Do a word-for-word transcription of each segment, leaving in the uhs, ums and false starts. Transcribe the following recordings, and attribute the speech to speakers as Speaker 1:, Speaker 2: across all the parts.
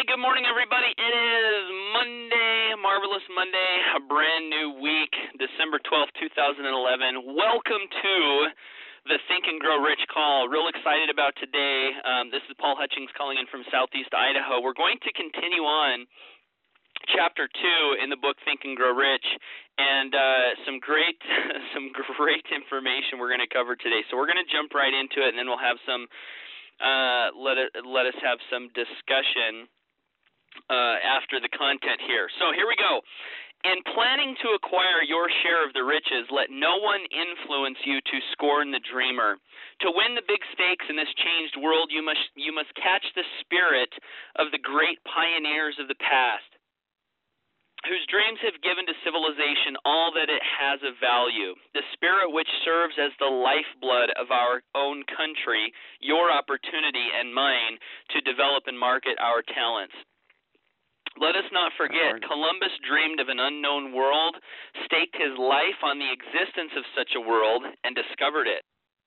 Speaker 1: Good morning, everybody. It is Monday, marvelous Monday, a brand new week, December twelfth, two thousand eleven. Welcome to the Think and Grow Rich call. Real excited about today. Um, this is Paul Hutchings calling in from Southeast Idaho. We're going to continue on chapter two in the book Think and Grow Rich, and uh, some great, some great information we're going to cover today. So we're going to jump right into it, and then we'll have some. Uh, let it, let us have some discussion uh, after the content here. So here we go. In planning to acquire your share of the riches, let no one influence you to scorn the dreamer. To win the big stakes in this changed world, you must you must catch the spirit of the great pioneers of the past, whose dreams have given to civilization all that it has of value, the spirit which serves as the lifeblood of our own country, your opportunity and mine to develop and market our talents. Let us not forget, Columbus dreamed of an unknown world, staked his life on the existence of such a world, and discovered it.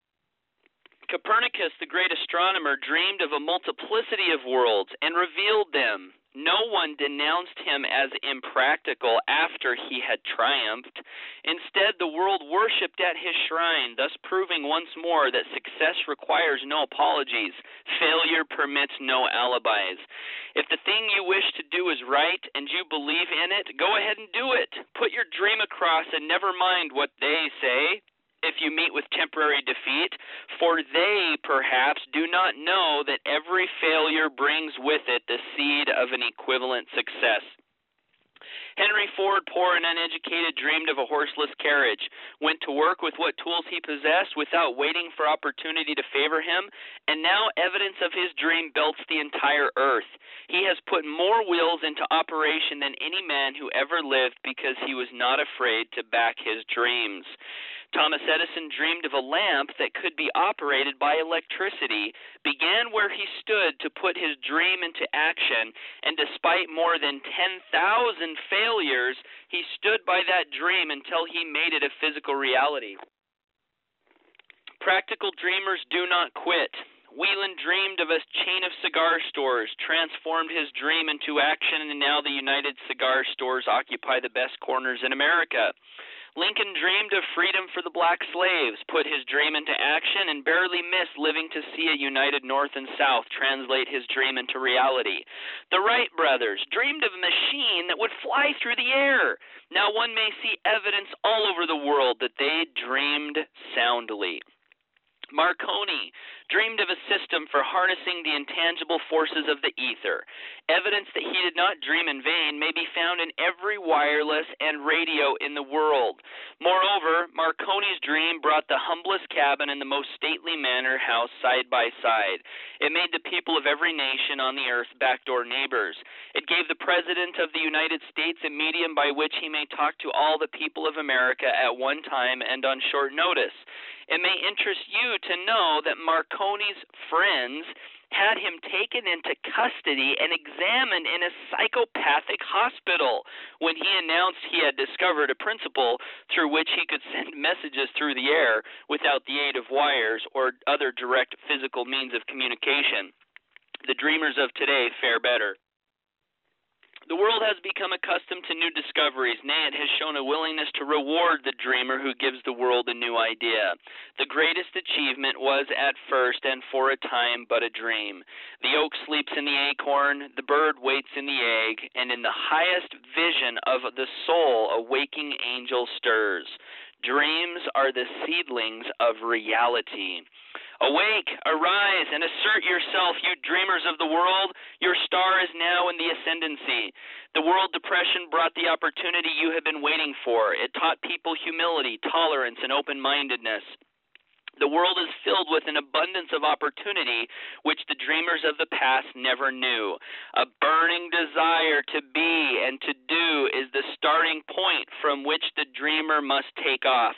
Speaker 1: Copernicus, the great astronomer, dreamed of a multiplicity of worlds and revealed them. No one denounced him as impractical after he had triumphed. Instead, the world worshipped at his shrine, thus proving once more that success requires no apologies. Failure permits no alibis. If the thing you wish to do is right and you believe in it, go ahead and do it. Put your dream across and never mind what they say. If you meet with temporary defeat, for they perhaps do not know that every failure brings with it the seed of an equivalent success. Henry Ford, poor and uneducated, dreamed of a horseless carriage, went to work with what tools he possessed without waiting for opportunity to favor him, and now evidence of his dream belts the entire earth. He has put more wheels into operation than any man who ever lived because he was not afraid to back his dreams. Thomas Edison dreamed of a lamp that could be operated by electricity, began where he stood to put his dream into action, and despite more than ten thousand failures, he stood by that dream until he made it a physical reality. Practical dreamers do not quit. Whelan dreamed of a chain of cigar stores, transformed his dream into action, and now the United Cigar Stores occupy the best corners in America. Lincoln dreamed of freedom for the black slaves, put his dream into action, and barely missed living to see a united North and South translate his dream into reality. The Wright brothers dreamed of a machine that would fly through the air. Now one may see evidence all over the world that they dreamed soundly. Marconi dreamed of a system for harnessing the intangible forces of the ether. Evidence that he did not dream in vain may be found in every wireless and radio in the world. Moreover, Marconi's dream brought the humblest cabin and the most stately manor house side by side. It made the people of every nation on the earth backdoor neighbors. It gave the President of the United States a medium by which he may talk to all the people of America at one time and on short notice. It may interest you to know that Marconi's friends had him taken into custody and examined in a psychopathic hospital when he announced he had discovered a principle through which he could send messages through the air without the aid of wires or other direct physical means of communication. The dreamers of today fare better. The world has become accustomed to new discoveries. Nay, it has shown a willingness to reward the dreamer who gives the world a new idea. The greatest achievement was at first and for a time but a dream. The oak sleeps in the acorn, the bird waits in the egg, and in the highest vision of the soul a waking angel stirs. Dreams are the seedlings of reality. Awake, arise, and assert yourself, you dreamers of the world. Your star is now in the ascendancy. The World Depression brought the opportunity you have been waiting for. It taught people humility, tolerance, and open-mindedness. The world is filled with an abundance of opportunity which the dreamers of the past never knew. A burning desire to be and to do is the starting point from which the dreamer must take off.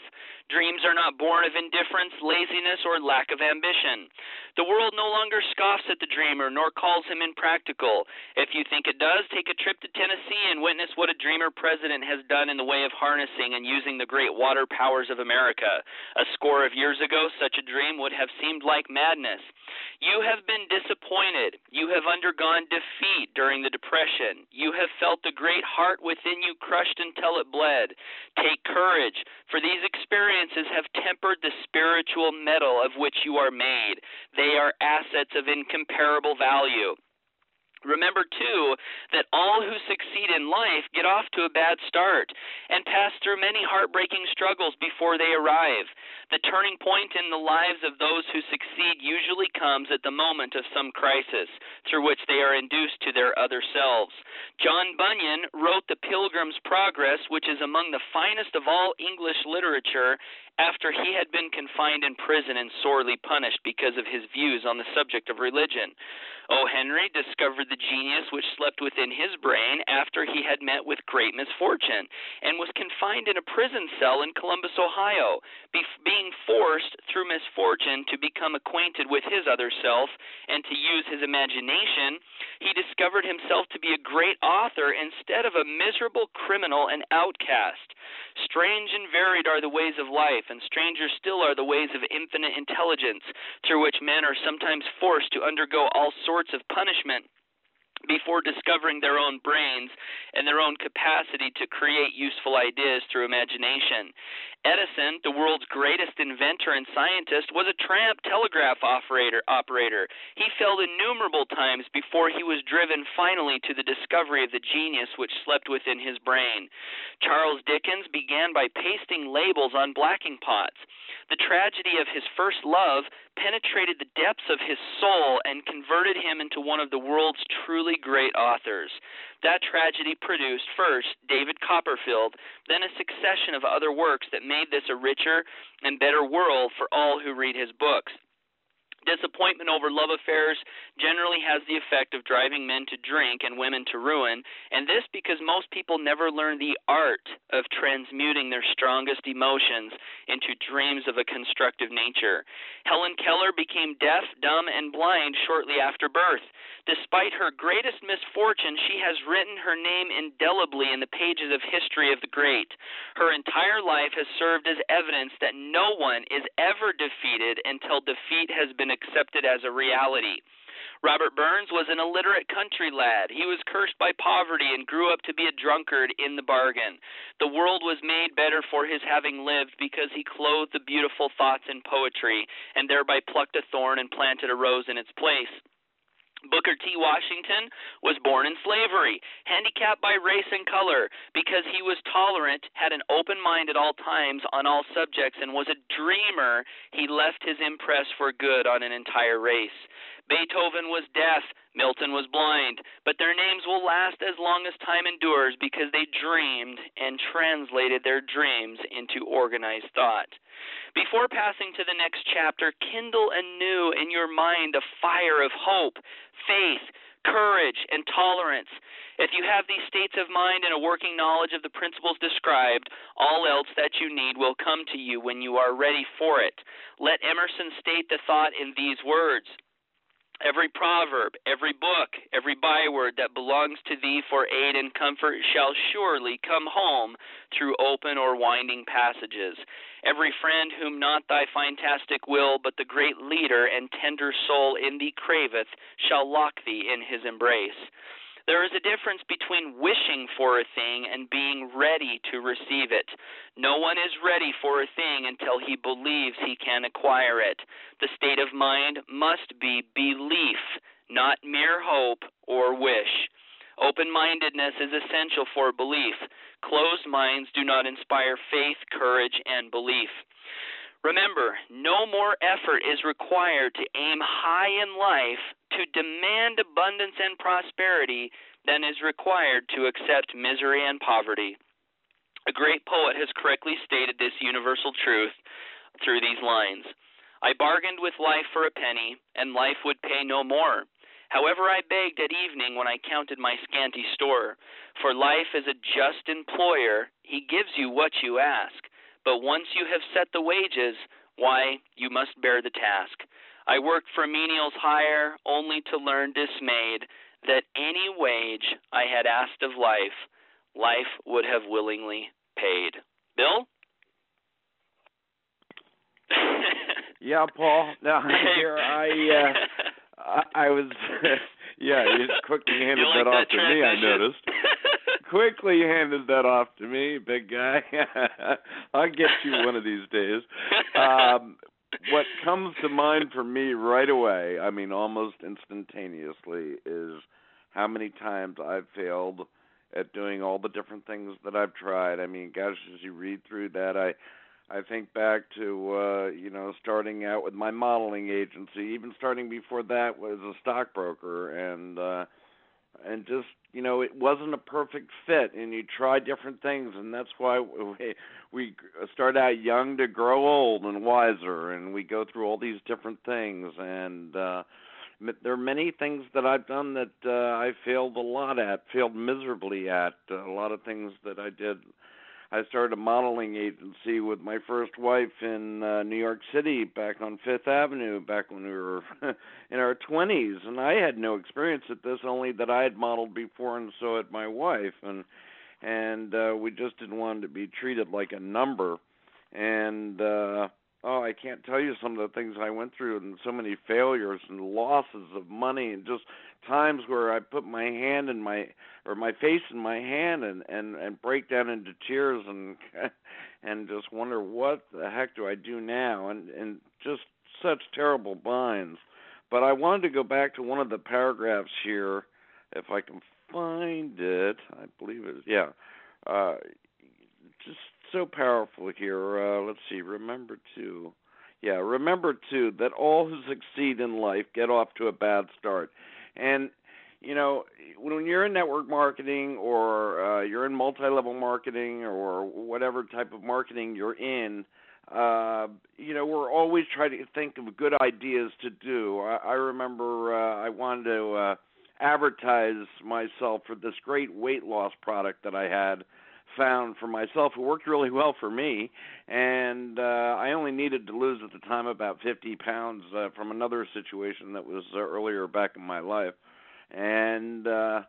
Speaker 1: Dreams are not born of indifference, laziness, or lack of ambition. The world no longer scoffs at the dreamer, nor calls him impractical. If you think it does, take a trip to Tennessee and witness what a dreamer president has done in the way of harnessing and using the great water powers of America. A score of years ago, such a dream would have seemed like madness. You have been disappointed. You have undergone defeat during the Depression. You have felt the great heart within you crushed until it bled. Take courage, for these experiences have tempered the spiritual metal of which you are made. They are assets of incomparable value. Remember, too, that all who succeed in life get off to a bad start and pass through many heartbreaking struggles before they arrive. The turning point in the lives of those who succeed usually comes at the moment of some crisis, through which they are induced to their other selves. John Bunyan wrote The Pilgrim's Progress, which is among the finest of all English literature, after he had been confined in prison and sorely punished because of his views on the subject of religion. O. Henry discovered the genius which slept within his brain after he had met with great misfortune, and was confined in a prison cell in Columbus, Ohio. Be- being forced, through misfortune, to become acquainted with his other self and to use his imagination, he discovered himself to be a great author instead of a miserable criminal and outcast. Strange and varied are the ways of life, and stranger still are the ways of infinite intelligence, through which men are sometimes forced to undergo all sorts of punishment before discovering their own brains and their own capacity to create useful ideas through imagination. Edison, the world's greatest inventor and scientist, was a tramp telegraph operator. operator. He failed innumerable times before he was driven finally to the discovery of the genius which slept within his brain. Charles Dickens began by pasting labels on blacking pots. The tragedy of his first love penetrated the depths of his soul and converted him into one of the world's truly great authors. That tragedy produced, first, David Copperfield, then a succession of other works that made this a richer and better world for all who read his books. Disappointment over love affairs generally has the effect of driving men to drink and women to ruin, and this because most people never learn the art of transmuting their strongest emotions into dreams of a constructive nature. Helen Keller became deaf, dumb, and blind shortly after birth. Despite her greatest misfortune, she has written her name indelibly in the pages of history of the great. Her entire life has served as evidence that no one is ever defeated until defeat has been accepted as a reality. Robert Burns was an illiterate country lad. He was cursed by poverty and grew up to be a drunkard in the bargain. The world was made better for his having lived because he clothed the beautiful thoughts in poetry and thereby plucked a thorn and planted a rose in its place. Booker T. Washington was born in slavery, handicapped by race and color. Because he was tolerant, had an open mind at all times on all subjects, and was a dreamer, he left his impress for good on an entire race. Beethoven was deaf, Milton was blind, but their names will last as long as time endures because they dreamed and translated their dreams into organized thought. Before passing to the next chapter, kindle anew in your mind a fire of hope, faith, courage, and tolerance. If you have these states of mind and a working knowledge of the principles described, all else that you need will come to you when you are ready for it. Let Emerson state the thought in these words: every proverb, every book, every byword that belongs to thee for aid and comfort shall surely come home through open or winding passages. Every friend whom not thy fantastic will, but the great leader and tender soul in thee craveth, shall lock thee in his embrace. There is a difference between wishing for a thing and being ready to receive it. No one is ready for a thing until he believes he can acquire it. The state of mind must be belief, not mere hope or wish. Open-mindedness is essential for belief. Closed minds do not inspire faith, courage, and belief. Remember, no more effort is required to aim high in life, to demand abundance and prosperity, than is required to accept misery and poverty. A great poet has correctly stated this universal truth through these lines: I bargained with life for a penny, and life would pay no more. However, I begged at evening when I counted my scanty store. For life is a just employer, he gives you what you ask. But once you have set the wages, why, you must bear the task. I worked for menials hire, only to learn dismayed that any wage I had asked of life, life would have willingly paid. Bill?
Speaker 2: Yeah, Paul. No, I'm here. I, uh, I, I was, yeah, you quickly handed
Speaker 1: like
Speaker 2: that off
Speaker 1: that
Speaker 2: to me, I noticed. Quickly handed that off to me, big guy. I'll get you one of these days. Um, what comes to mind for me right away, I mean almost instantaneously, is how many times I've failed at doing all the different things that I've tried. I mean, gosh, as you read through that, I I think back to, uh, you know, starting out with my modeling agency, even starting before that was a stockbroker, and uh, and just, you know, it wasn't a perfect fit, and you try different things, and that's why we, we start out young to grow old and wiser, and we go through all these different things, and uh, there are many things that I've done that uh, I failed a lot at, failed miserably at, uh, a lot of things that I did. I started a modeling agency with my first wife in uh, New York City back on Fifth Avenue back when we were in our twenties, and I had no experience at this, only that I had modeled before and so had my wife, and and uh, we just didn't want to be treated like a number. And uh, oh, I can't tell you some of the things I went through, and so many failures and losses of money, and just times where I put my hand in my or my face in my hand and, and, and break down into tears and and just wonder what the heck do I do now, and, and just such terrible binds. But I wanted to go back to one of the paragraphs here, if I can find it. I believe it is, yeah. Uh, just so powerful here. Uh, let's see, remember to, yeah, remember too that all who succeed in life get off to a bad start. And, you know, when you're in network marketing or uh, you're in multi-level marketing or whatever type of marketing you're in, uh, you know, we're always trying to think of good ideas to do. I, I remember uh, I wanted to uh, advertise myself for this great weight loss product that I had found for myself. It worked really well for me, and uh, I only needed to lose at the time about fifty pounds uh, from another situation that was uh, earlier back in my life, and uh,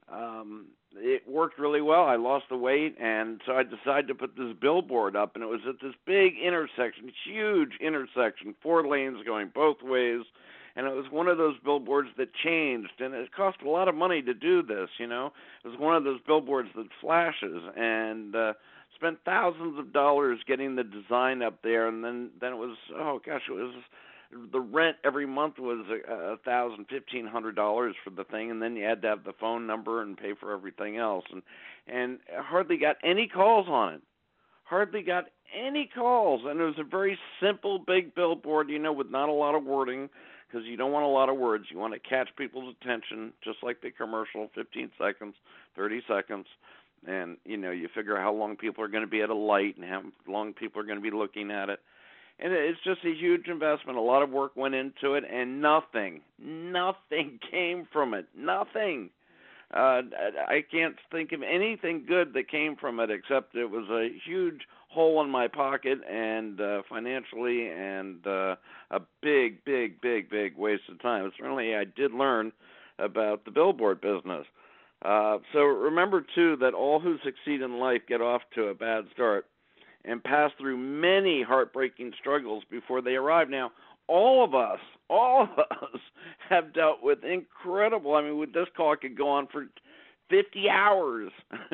Speaker 2: um, it worked really well. I lost the weight, and so I decided to put this billboard up, and it was at this big intersection, huge intersection, four lanes going both ways. And it was one of those billboards that changed, and it cost a lot of money to do this, you know. It was one of those billboards that flashes, and uh, spent thousands of dollars getting the design up there, and then, then it was, oh, gosh, it was, the rent every month was a, a thousand, fifteen hundred dollars for the thing, and then you had to have the phone number and pay for everything else, and, and hardly got any calls on it. Hardly got any calls, and it was a very simple, big billboard, you know, with not a lot of wording, because you don't want a lot of words. You want to catch people's attention, just like the commercial, fifteen seconds, thirty seconds, and, you know, you figure how long people are going to be at a light and how long people are going to be looking at it. And it's just a huge investment. A lot of work went into it, and nothing, nothing came from it. Nothing. Uh, I can't think of anything good that came from it, except it was a huge hole in my pocket, and uh, financially, and uh, a big, big, big, big waste of time. Certainly, I did learn about the billboard business. Uh, so remember, too, that all who succeed in life get off to a bad start and pass through many heartbreaking struggles before they arrive. Now, all of us, all of us have dealt with incredible, I mean, with this call, it could go on for fifty hours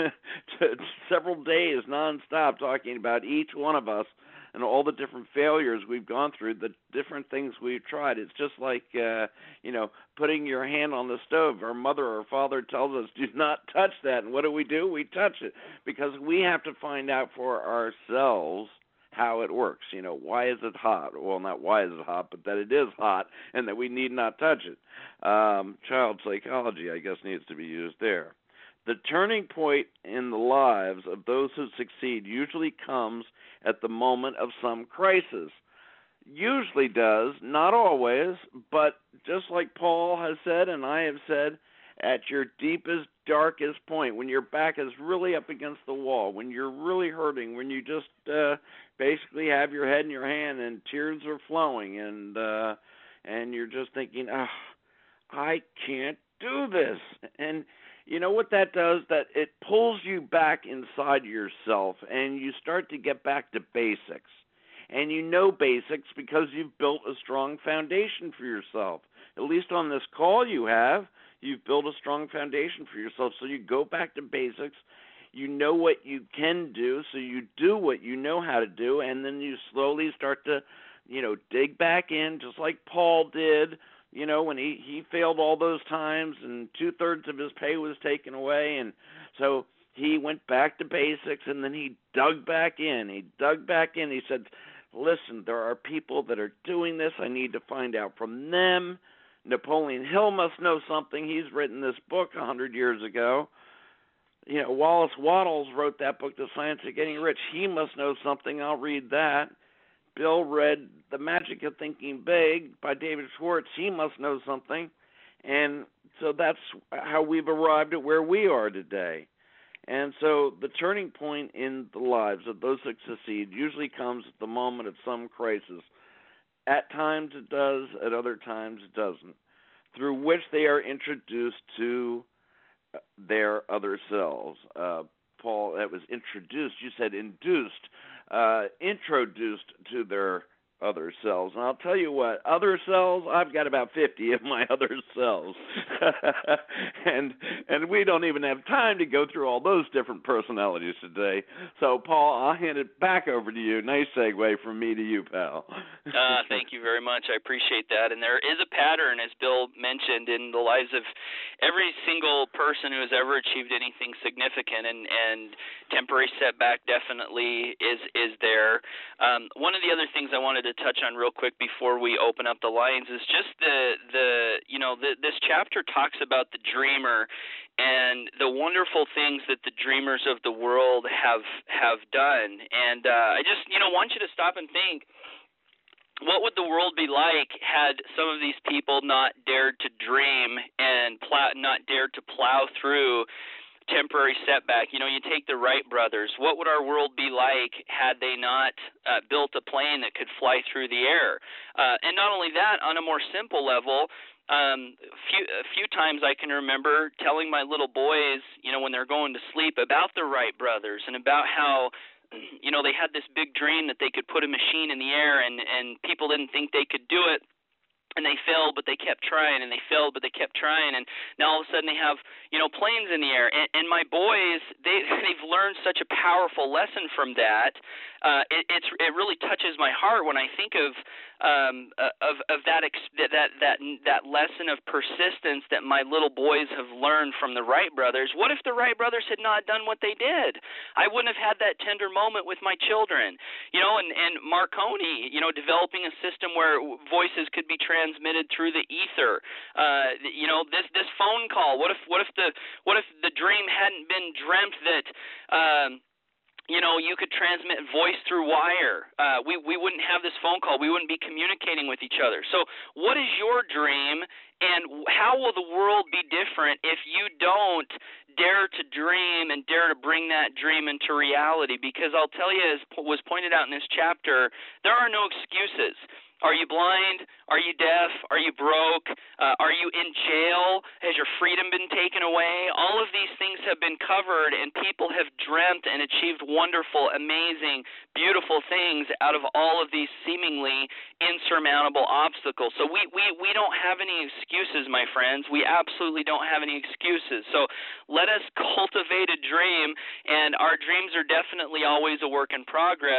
Speaker 2: to several days nonstop talking about each one of us and all the different failures we've gone through, the different things we've tried. It's just like, uh, you know, putting your hand on the stove. Our mother or father tells us, do not touch that. And what do we do? We touch it because we have to find out for ourselves how it works. You know, why is it hot? Well, not why is it hot, but that it is hot and that we need not touch it. Um, child psychology, I guess, needs to be used there. The turning point in the lives of those who succeed usually comes at the moment of some crisis. Usually does, not always, but just like Paul has said and I have said, at your deepest, darkest point, when your back is really up against the wall, when you're really hurting, when you just uh, basically have your head in your hand and tears are flowing, and uh, and you're just thinking, oh, I can't do this. And you know what that does? That it pulls you back inside yourself, and you start to get back to basics. And you know basics because you've built a strong foundation for yourself. At least on this call you have, you've built a strong foundation for yourself. So you go back to basics. You know what you can do, so you do what you know how to do, and then you slowly start to, you know, dig back in, just like Paul did, you know, when he, he failed all those times and two-thirds of his pay was taken away. And so he went back to basics, and then he dug back in. He dug back in. He said, listen, there are people that are doing this. I need to find out from them. Napoleon Hill must know something. He's written this book a hundred years ago. You know, Wallace Wattles wrote that book, The Science of Getting Rich. He must know something. I'll read that. Bill read The Magic of Thinking Big by David Schwartz. He must know something. And so that's how we've arrived at where we are today. And so the turning point in the lives of those that succeed usually comes at the moment of some crisis. At times it does, at other times it doesn't, through which they are introduced to their other selves. Uh, Paul, that was introduced. You said induced, uh, introduced to their other selves. And I'll tell you what, other selves, I've got about fifty of my other selves. and and we don't even have time to go through all those different personalities today. So, Paul, I'll hand it back over to you. Nice segue from me to you, pal.
Speaker 1: uh, thank you very much. I appreciate that. And there is a pattern, as Bill mentioned, in the lives of every single person who has ever achieved anything significant, and, and temporary setback definitely is, is there. Um, one of the other things I wanted to touch on real quick before we open up the lines is just the the you know the, this chapter talks about the dreamer and the wonderful things that the dreamers of the world have have done. And uh, I just you know want you to stop and think, what would the world be like had some of these people not dared to dream and plow, not dared to plow through temporary setback? You know, you take the Wright brothers. What would our world be like had they not uh, built a plane that could fly through the air? Uh, and not only that, on a more simple level, um, few, a few times I can remember telling my little boys, you know, when they're going to sleep, about the Wright brothers and about how, you know, they had this big dream that they could put a machine in the air, and, and people didn't think they could do it. And they failed, but they kept trying, and they failed, but they kept trying, and now all of a sudden they have, you know, planes in the air. And, and my boys, they, they've learned such a powerful lesson from that. Uh, it, it's it really touches my heart when I think of um, of of that that that that lesson of persistence that my little boys have learned from the Wright brothers. What if the Wright brothers had not done what they did? I wouldn't have had that tender moment with my children, you know. And and Marconi, you know, developing a system where voices could be transmitted through the ether. Uh, you know, this this phone call. What if what if the what if the dream hadn't been dreamt that um, you know, you could transmit voice through wire. Uh, we we wouldn't have this phone call. We wouldn't be communicating with each other. So, what is your dream, and how will the world be different if you don't dare to dream and dare to bring that dream into reality? Because I'll tell you, as was pointed out in this chapter, there are no excuses. Are you blind? Are you deaf? Are you broke? Uh, are you in jail? Has your freedom been taken away? All of these things have been covered, and people have dreamt and achieved wonderful, amazing, beautiful things out of all of these seemingly insurmountable obstacles. So we, we, we don't have any excuses, my friends. We absolutely don't have any excuses. So let us cultivate a dream, and our dreams are definitely always a work in progress.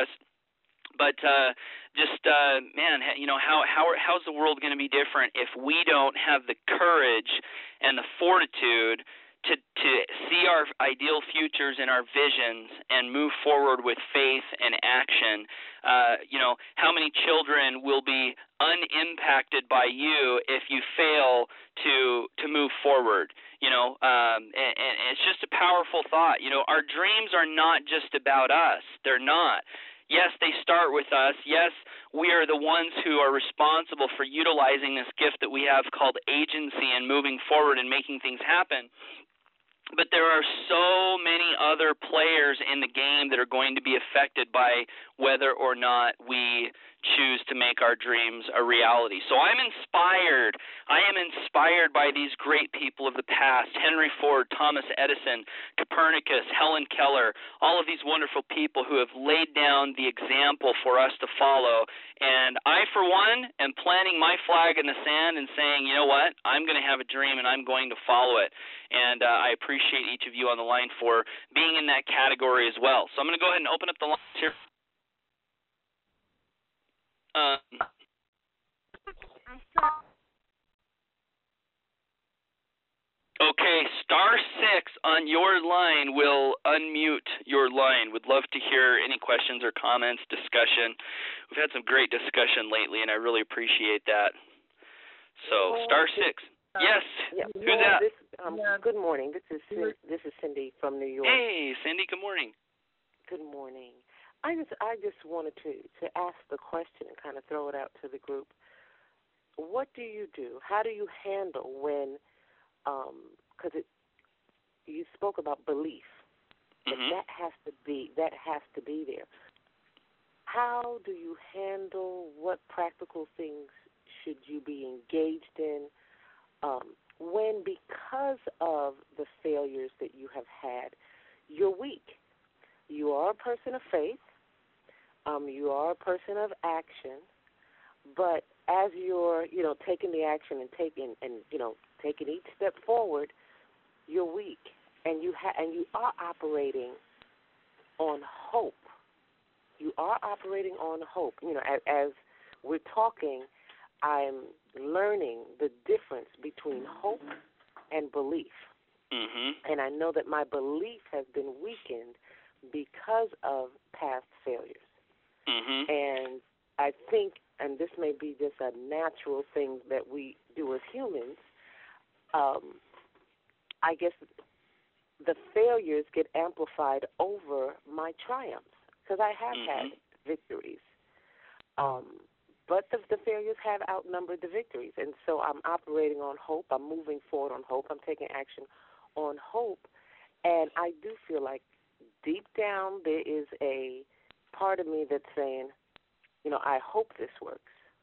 Speaker 1: But uh, just, uh, man, you know, how how how's the world going to be different if we don't have the courage and the fortitude to to see our ideal futures and our visions and move forward with faith and action? Uh, you know, how many children will be unimpacted by you if you fail to to move forward? You know, um, and, and it's just a powerful thought. You know, our dreams are not just about us. They're not. Yes, they start with us. Yes, we are the ones who are responsible for utilizing this gift that we have called agency and moving forward and making things happen. But there are so many other players in the game that are going to be affected by whether or not we choose to make our dreams a reality. So I'm inspired. I am inspired by these great people of the past, Henry Ford, Thomas Edison, Copernicus, Helen Keller, all of these wonderful people who have laid down the example for us to follow. And I, for one, am planting my flag in the sand and saying, you know what, I'm going to have a dream and I'm going to follow it. And uh, I appreciate each of you on the line for being in that category as well. So I'm going to go ahead and open up the lines here. Um, okay, star six on your line will unmute your line. Would love to hear any questions or comments, discussion. We've had some great discussion lately, and I really appreciate that. So, star six. Yes.
Speaker 3: Yeah.
Speaker 1: Who's
Speaker 3: well,
Speaker 1: that?
Speaker 3: This, um, good morning. This is this is Cindy from New York.
Speaker 1: Hey, Cindy. Good morning.
Speaker 3: Good morning. I just I just wanted to, to ask the question and kind of throw it out to the group. What do you do? How do you handle when, because um, it you spoke about belief,
Speaker 1: Mm-hmm.
Speaker 3: that has to be that has to be there. How do you handle what practical things should you be engaged in um, when, because of the failures that you have had, you're weak? You are a person of faith. Um, you are a person of action. But as you're, you know, taking the action and taking and you know taking each step forward, you're weak, and you ha- and you are operating on hope. You are operating on hope. You know, as, as we're talking, I'm learning the difference between hope and belief.
Speaker 1: Mm-hmm.
Speaker 3: And I know that my belief has been weakened because of past failures.
Speaker 1: Mm-hmm.
Speaker 3: And I think, and this may be just a natural thing that we do as humans, um, I guess the failures get amplified over my triumphs, because I have
Speaker 1: Mm-hmm.
Speaker 3: had victories. Um, but the, the failures have outnumbered the victories. And so I'm operating on hope. I'm moving forward on hope. I'm taking action on hope. And I do feel like deep down there is a part of me that's saying, you know, I hope this works,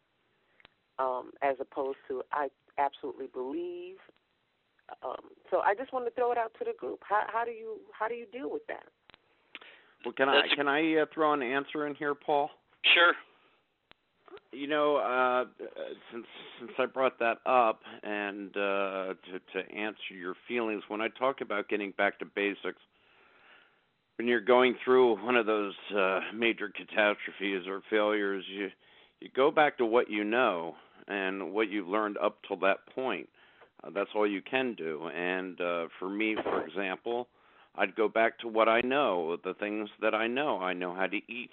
Speaker 3: um, as opposed to I absolutely believe. Um, so I just want to throw it out to the group. How, how do you how do you deal with that?
Speaker 2: Well, can I can I uh, throw an answer in here, Paul?
Speaker 1: Sure.
Speaker 2: You know, uh, since since I brought that up, and uh, to to answer your feelings, when I talk about getting back to basics, when you're going through one of those uh, major catastrophes or failures, you you go back to what you know and what you've learned up till that point. Uh, that's all you can do. And uh, for me, for example, I'd go back to what I know, the things that I know. I know how to eat.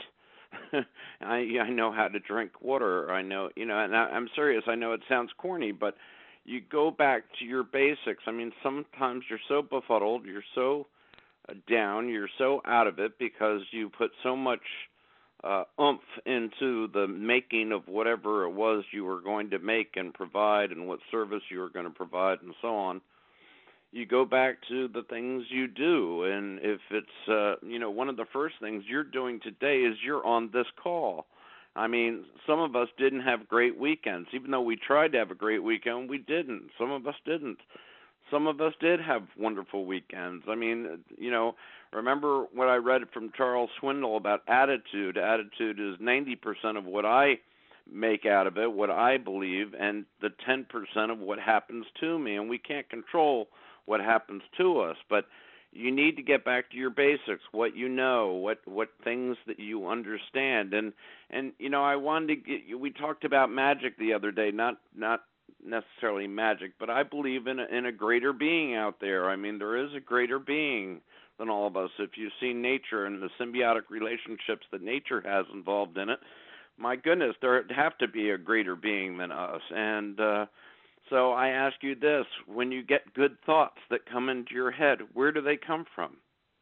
Speaker 2: I I know how to drink water. I know, you know, and I, I'm serious. I know it sounds corny, but you go back to your basics. I mean, sometimes you're so befuddled, you're so down, you're so out of it because you put so much uh, oomph into the making of whatever it was you were going to make and provide and what service you were going to provide and so on. You go back to the things you do, and if it's, uh, you know, one of the first things you're doing today is you're on this call. I mean, some of us didn't have great weekends. Even though we tried to have a great weekend, we didn't. Some of us didn't. Some of us did have wonderful weekends. I mean, you know, remember what I read from Charles Swindoll about attitude. Attitude is ninety percent of what I make out of it, what I believe, and the ten percent of what happens to me. And we can't control what happens to us, but you need to get back to your basics, what you know, what what things that you understand. And, and you know, I wanted to get, we talked about magic the other day, not not necessarily magic, but I believe in a, in a greater being out there. I mean, there is a greater being than all of us. If you see nature and the symbiotic relationships that nature has involved in it, my goodness, there have to be a greater being than us. And uh, so I ask you this, when you get good thoughts that come into your head, where do they come from?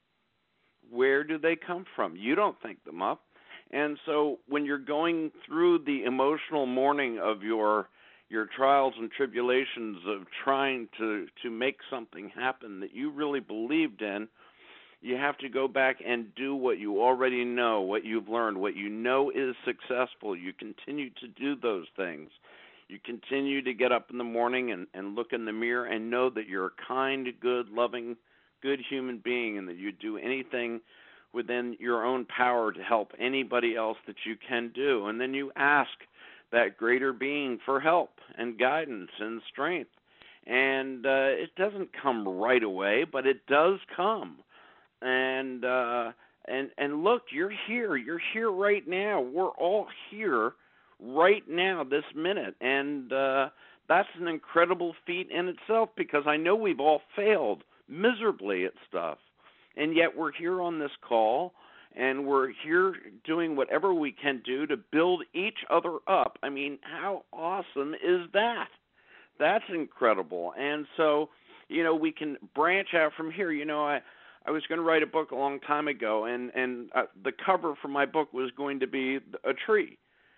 Speaker 2: Where do they come from? You don't think them up. And so when you're going through the emotional mourning of your your trials and tribulations of trying to, to make something happen that you really believed in, you have to go back and do what you already know, what you've learned, what you know is successful. You continue to do those things. You continue to get up in the morning and, and look in the mirror and know that you're a kind, good, loving, good human being, and that you do anything within your own power to help anybody else that you can do. And then you ask that greater being for help and guidance and strength. And uh, it doesn't come right away, but it does come. And uh, and and look, you're here. You're here right now. We're all here right now, this minute. And uh, that's an incredible feat in itself, because I know we've all failed miserably at stuff. And yet we're here on this call, and we're here doing whatever we can do to build each other up. I mean, how awesome is that? That's incredible. And so, you know, we can branch out from here. You know, I, I was going to write a book a long time ago, and, and uh, the cover for my book was going to be a tree.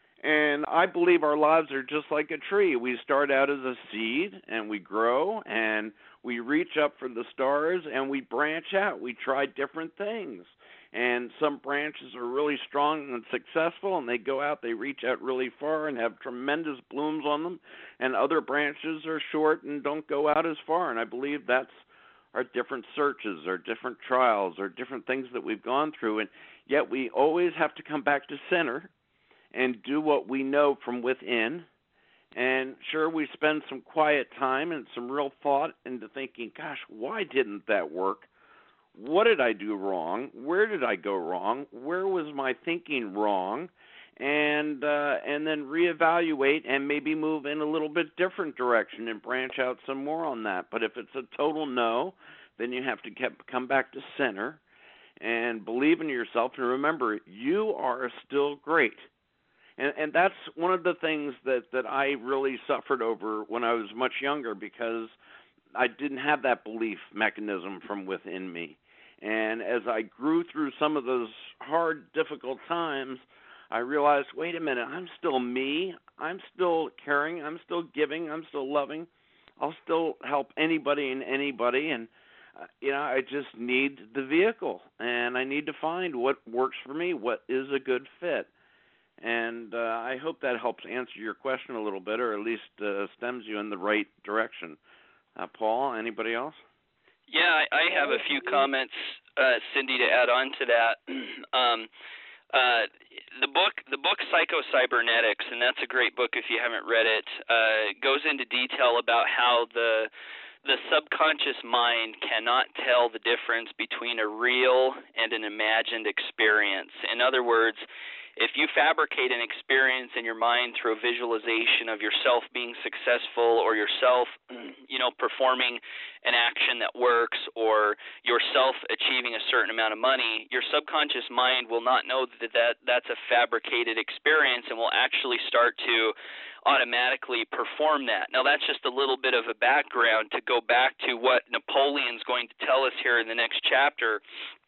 Speaker 2: And I believe our lives are just like a tree. We start out as a seed, and we grow, and we reach up for the stars, and we branch out. We try different things. And some branches are really strong and successful, and they go out, they reach out really far and have tremendous blooms on them. And other branches are short and don't go out as far. And I believe that's our different searches, our different trials, our different things that we've gone through. And yet we always have to come back to center and do what we know from within. And sure, we spend some quiet time and some real thought into thinking, gosh, why didn't that work? What did I do wrong? Where did I go wrong? Where was my thinking wrong? And uh, and then reevaluate and maybe move in a little bit different direction and branch out some more on that. But if it's a total no, then you have to keep, come back to center and believe in yourself. And remember, you are still great. And, and that's one of the things that, that I really suffered over when I was much younger, because I didn't have that belief mechanism from within me. And as I grew through some of those hard, difficult times, I realized, wait a minute, I'm still me. I'm still caring. I'm still giving. I'm still loving. I'll still help anybody and anybody. And, uh, you know, I just need the vehicle. And I need to find what works for me, what is a good fit. And uh, I hope that helps answer your question a little bit, or at least uh, stems you in the right direction. Uh, Paul, anybody else?
Speaker 1: Yeah, I, I have a few comments, uh, Cindy, to add on to that. um, uh, the book, the book Psycho-Cybernetics, and that's a great book if you haven't read it, uh, goes into detail about how the the subconscious mind cannot tell the difference between a real and an imagined experience. In other words, if you fabricate an experience in your mind through a visualization of yourself being successful, or yourself, you know, performing an action that works, or yourself achieving a certain amount of money, your subconscious mind will not know that, that that's a fabricated experience, and will actually start to automatically perform that. Now, that's just a little bit of a background to go back to what Napoleon's going to tell us here in the next chapter,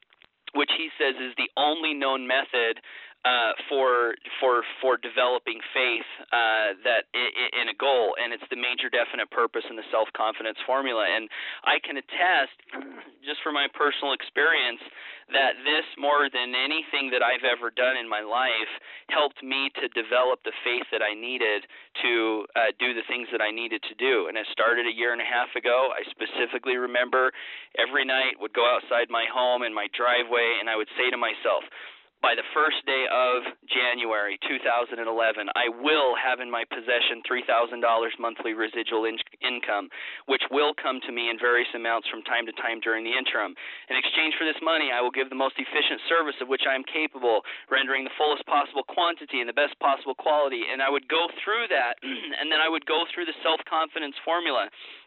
Speaker 1: which he says is the only known method Uh, for for for developing faith uh, that in, in a goal, and it's the major definite purpose in the self-confidence formula. And I can attest, just from my personal experience, that this, more than anything that I've ever done in my life, helped me to develop the faith that I needed to uh, do the things that I needed to do. And it started a year and a half ago. I specifically remember every night would go outside my home in my driveway, and I would say to myself, by the first day of January two thousand eleven, I will have in my possession three thousand dollars monthly residual in- income, which will come to me in various amounts from time to time during the interim. In exchange for this money, I will give the most efficient service of which I am capable, rendering the fullest possible quantity and the best possible quality. And I would go through that, and then I would go through the self-confidence formula.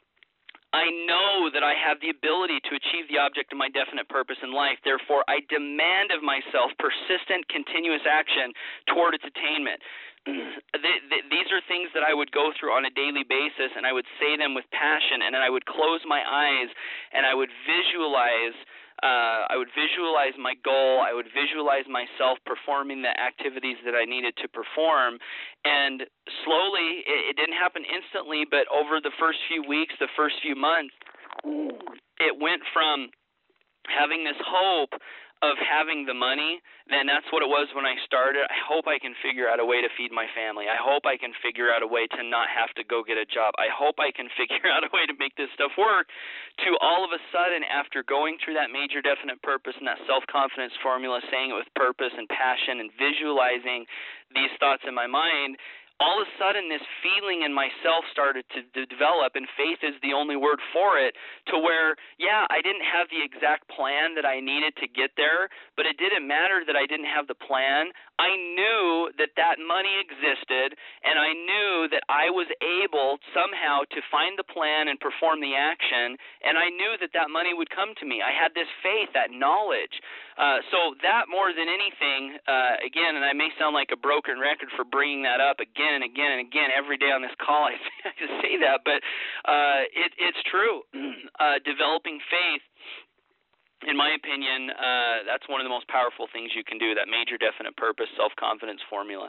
Speaker 1: I know that I have the ability to achieve the object of my definite purpose in life. Therefore, I demand of myself persistent, continuous action toward its attainment. These are things that I would go through on a daily basis, and I would say them with passion, and then I would close my eyes, and I would visualize Uh, I would visualize my goal. I would visualize myself performing the activities that I needed to perform. And slowly, it, it didn't happen instantly, but over the first few weeks, the first few months, it went from having this hope of having the money, then that's what it was when I started. I hope I can figure out a way to feed my family. I hope I can figure out a way to not have to go get a job. I hope I can figure out a way to make this stuff work, to all of a sudden, after going through that major definite purpose and that self-confidence formula, saying it with purpose and passion and visualizing these thoughts in my mind, all of a sudden this feeling in myself started to, to develop, and faith is the only word for it, to where, yeah, I didn't have the exact plan that I needed to get there, but it didn't matter that I didn't have the plan. I knew that that money existed, and I knew that I was able somehow to find the plan and perform the action, and I knew that that money would come to me. I had this faith, that knowledge. Uh, so that more than anything, uh, again, and I may sound like a broken record for bringing that up again and again and again every day on this call, I say that, but uh, it, it's true. Uh, developing faith, in my opinion, uh, that's one of the most powerful things you can do, that major definite purpose, self-confidence formula.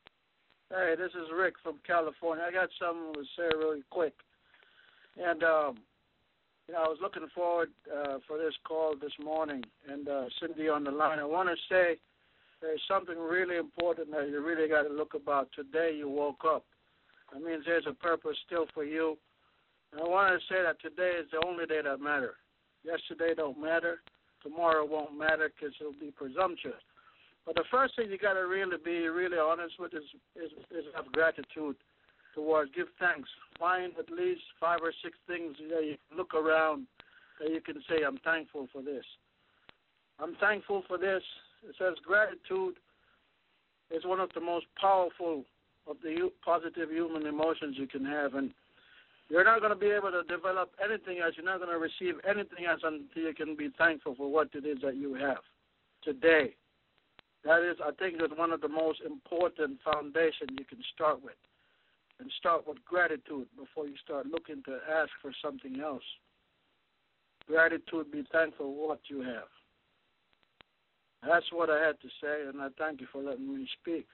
Speaker 4: Hey, this is Rick from California. I got something to say really quick. And, um, you know, I was looking forward uh, for this call this morning, and uh, Cindy on the line. I want to say there's something really important that you really got to look about. Today you woke up. That means there's a purpose still for you. And I want to say that today is the only day that matters. Yesterday don't matter. Tomorrow won't matter because it'll be presumptuous. But the first thing you got to really be really honest with is, is, is have gratitude towards, give thanks. Find at least five or six things that you can look around that you can say, I'm thankful for this. I'm thankful for this. It says gratitude is one of the most powerful of the positive human emotions you can have. And you're not going to be able to develop anything else. You're not going to receive anything else until you can be thankful for what it is that you have today. That is, I think, is one of the most important foundations you can start with. And start with gratitude before you start looking to ask for something else. Gratitude, be thankful for what you have. That's what I had to say, and I thank you for letting me speak.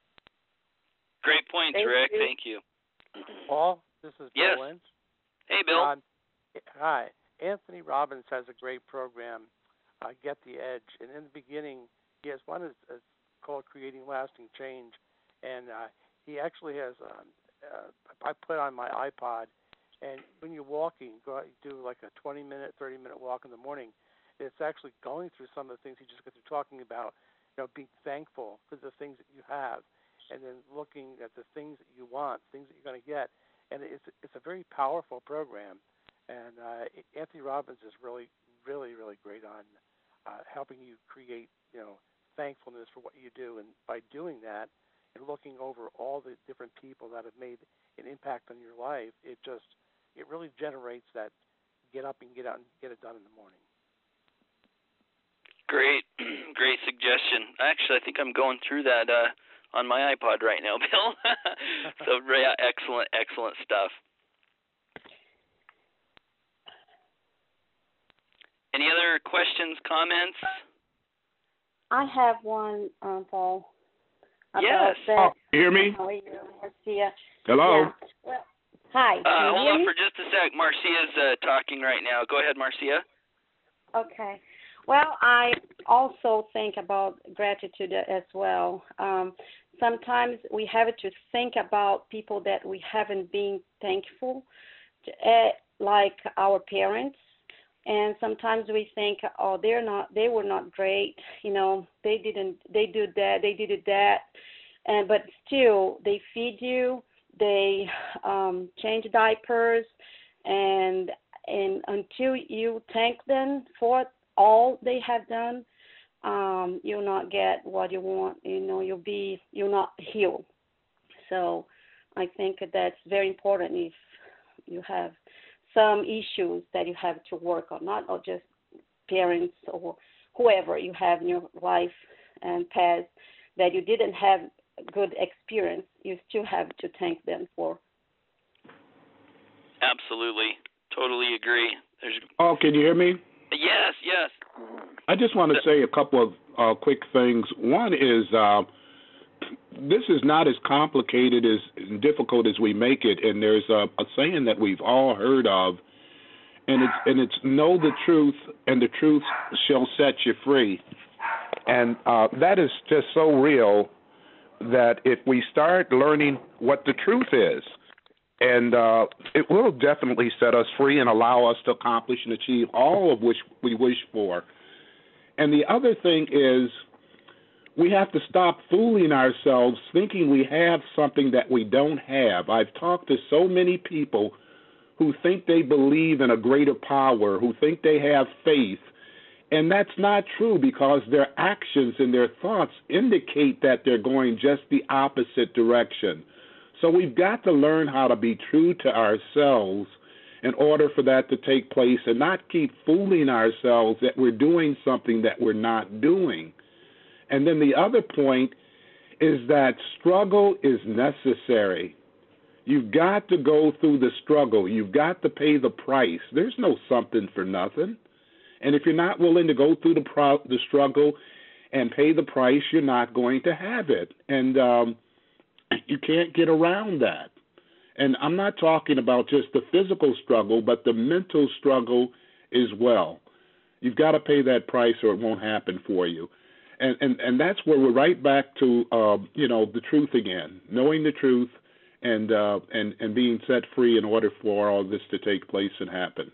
Speaker 1: Great points,
Speaker 3: Thank
Speaker 1: Rick.
Speaker 3: you.
Speaker 1: Thank you.
Speaker 5: Paul, this is
Speaker 1: Yes.
Speaker 5: Bill Lynch.
Speaker 1: Hey, Bill.
Speaker 5: Um, hi. Anthony Robbins has a great program, uh, Get the Edge. And in the beginning, he has one is, is called Creating Lasting Change. And uh, he actually has, um, uh, I put on my iPod, and when you're walking, go out, you do like a twenty-minute, thirty-minute walk in the morning. It's actually going through some of the things he just got through talking about, you know, being thankful for the things that you have, and then looking at the things that you want, things that you're going to get. And it's it's a very powerful program. And uh, Anthony Robbins is really, really, really great on uh, helping you create, you know, thankfulness for what you do. And by doing that and looking over all the different people that have made an impact on your life, it just, it really generates that get up and get out and get it done in the morning.
Speaker 1: Great, great suggestion. Actually, I think I'm going through that uh, on my iPod right now, Bill. So, yeah, excellent, excellent stuff. Any other questions, comments?
Speaker 6: I have one, um, Paul. About
Speaker 1: Yes.
Speaker 6: That.
Speaker 7: Oh, you hear me?
Speaker 6: How are you, Marcia?
Speaker 7: Hello?
Speaker 6: Yeah. Well, hi.
Speaker 1: Uh,
Speaker 6: Can you
Speaker 1: hold
Speaker 6: hear
Speaker 1: on
Speaker 6: me?
Speaker 1: for just a sec. Marcia's uh, talking right now. Go ahead, Marcia.
Speaker 6: Okay. Well, I also think about gratitude as well. Um, sometimes we have to think about people that we haven't been thankful, to, uh, like our parents. And sometimes we think, oh, they're not, they were not great, you know, they didn't, they did that, they did that, and but still they feed you, they um, change diapers, and and until you thank them for all they have done, um, you'll not get what you want. You know, you'll be, you'll not heal. So I think that's very important if you have some issues that you have to work on, not or just parents or whoever you have in your life and past that you didn't have good experience, you still have to thank them for.
Speaker 1: Absolutely. Totally agree. There's
Speaker 7: Oh, can you hear me?
Speaker 1: Yes, yes.
Speaker 7: I just want to say a couple of uh, quick things. One is uh, this is not as complicated as and difficult as we make it, and there's a, a saying that we've all heard of, and it's and it's know the truth, and the truth shall set you free. And uh, that is just so real that if we start learning what the truth is, and uh, it will definitely set us free and allow us to accomplish and achieve all of which we wish for. And the other thing is we have to stop fooling ourselves thinking we have something that we don't have. I've talked to so many people who think they believe in a greater power, who think they have faith, and that's not true because their actions and their thoughts indicate that they're going just the opposite direction. So we've got to learn how to be true to ourselves in order for that to take place and not keep fooling ourselves that we're doing something that we're not doing. And then the other point is that struggle is necessary. You've got to go through the struggle. You've got to pay the price. There's no something for nothing. And if you're not willing to go through the pro- the struggle and pay the price, you're not going to have it. And um, you can't get around that. And I'm not talking about just the physical struggle, but the mental struggle as well. You've got to pay that price or it won't happen for you. And and, and that's where we're right back to, uh, you know, the truth again, knowing the truth and, uh, and, and being set free in order for all this to take place and happen.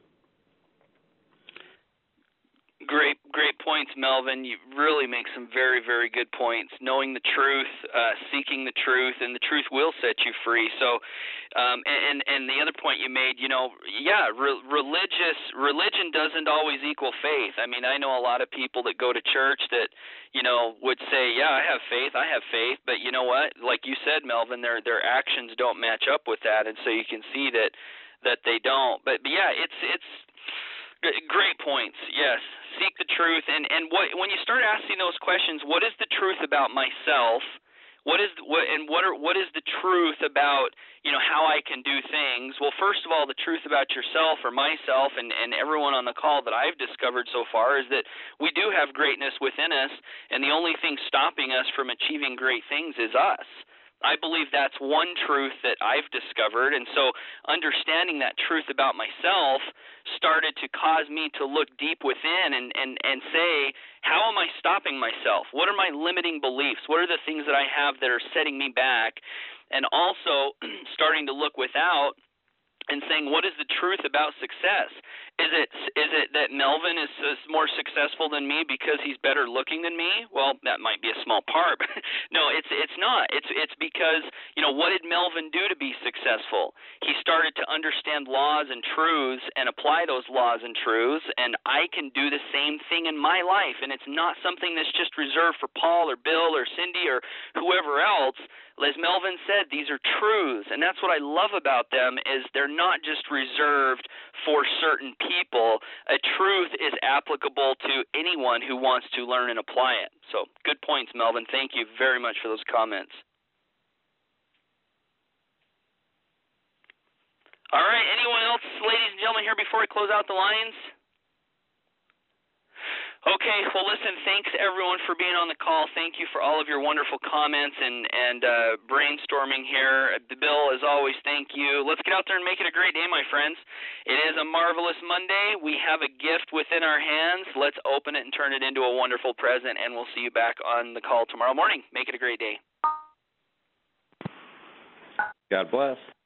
Speaker 1: Great, great points, Melvin. You really make some very, very good points. Knowing the truth, uh, seeking the truth, and the truth will set you free. So, um, and and the other point you made, you know, yeah, re- religious religion doesn't always equal faith. I mean, I know a lot of people that go to church that, you know, would say, yeah, I have faith, I have faith, but you know what? Like you said, Melvin, their their actions don't match up with that, and so you can see that that they don't. But, but yeah, it's it's. Great points. Yes, seek the truth, and and what when you start asking those questions, what is the truth about myself? What is what and what are what is the truth about, you know, how I can do things? Well, first of all, the truth about yourself or myself and and everyone on the call that I've discovered so far is that we do have greatness within us, and the only thing stopping us from achieving great things is us. I believe that's one truth that I've discovered, and so understanding that truth about myself started to cause me to look deep within and, and, and say, how am I stopping myself? What are my limiting beliefs? What are the things that I have that are setting me back? And also starting to look without and saying, what is the truth about success? Is it is it that Melvin is, is more successful than me because he's better looking than me? Well, that might be a small part. No, it's it's not. It's it's because, you know, what did Melvin do to be successful? He started to understand laws and truths and apply those laws and truths, and I can do the same thing in my life, and it's not something that's just reserved for Paul or Bill or Cindy or whoever else. As Melvin said, these are truths, and that's what I love about them is they're not just reserved for certain people. A truth is applicable to anyone who wants to learn and apply it. So good points, Melvin. Thank you very much for those comments. All right, anyone else, ladies and gentlemen, here before we close out the lines? Okay, well, listen, thanks, everyone, for being on the call. Thank you for all of your wonderful comments and, and uh, brainstorming here. Bill, as always, thank you. Let's get out there and make it a great day, my friends. It is a marvelous Monday. We have a gift within our hands. Let's open it and turn it into a wonderful present, and we'll see you back on the call tomorrow morning. Make it a great day.
Speaker 2: God bless.